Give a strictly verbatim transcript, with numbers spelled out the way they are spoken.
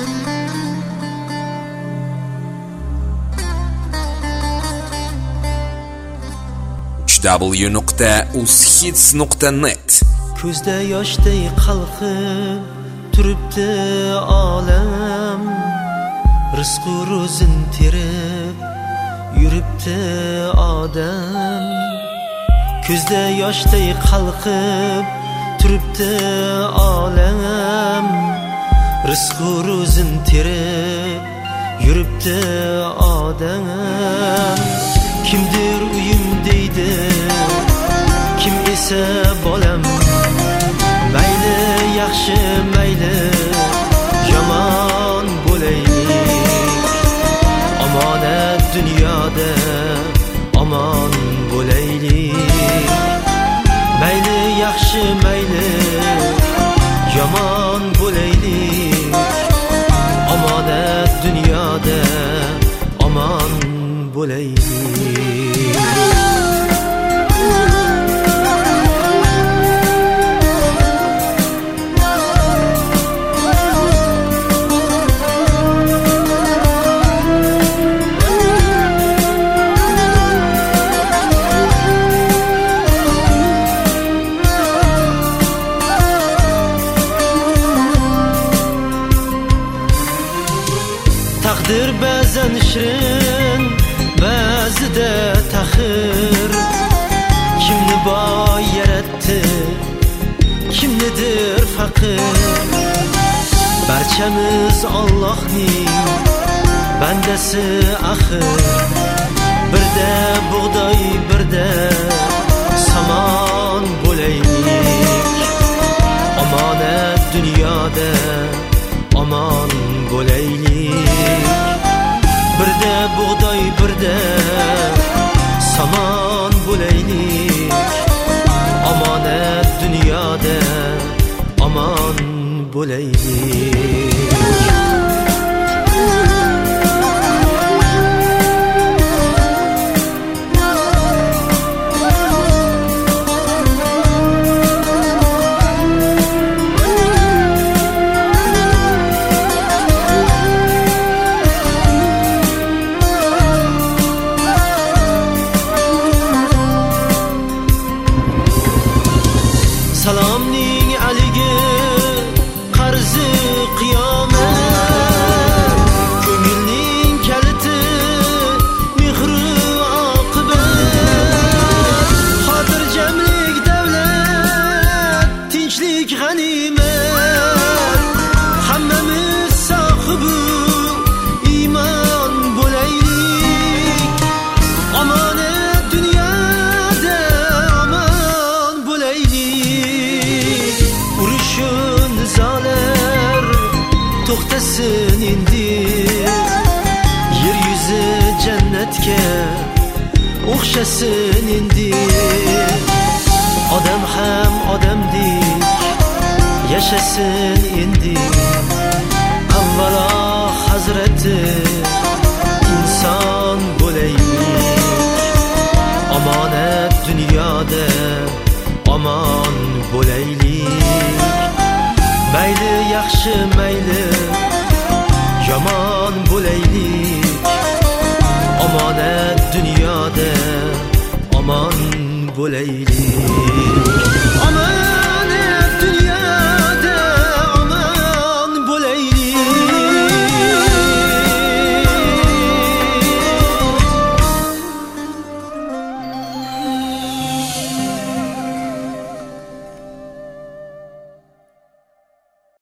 w nuqta ushits nuqta net Ko'zda yoshday qalqib turibdi olam, rizqu ro'zin terib yuribdi odam. Ko'zda yoshday qalqib turibdi olam, rizqu ro'zin terib yuribdi odam. Kimdir uyim deydi, kim esa bolam, mayli yaxshi mayli yomon bo'laylik, omonat dunyoda omon bo'laylik. Mayli yaxshi mayli yomon bo'laylik, omonat dunyoda omon bo'laylik. Taqdir ba'zan shirin, ba'zida taxir. Kimni boy yaratdi, kimnidir faqir. Barchamiz Allohning bandasi axir. Birda bug'doy, birda samon bo'laylik, omonat dunyoda omon bo'laylik. Birda bug'doy, birda samon bo'laylik, omonat dunyoda omon bo'laylik. Salomning aligi qarzi qiyomat, ko'ngilning kaliti mehru oqibat. Xotirjamlik davlat, tinchlik g'animat, hammamiz sohibi iymon bo'laylik, omonat dunyoda omon bo'laylik. Urushun nizolar to'xtasin endi, yer yuzi jannatga o'xshasin endi. Odam ham odamdek yashasin endi. Avvalo hazrati inson bo'laylik, omonat dunyoda omon bo'laylik. Mayli yaxshi mayli yomon bo'laylik, omonat dunyoda omon bo'laylik.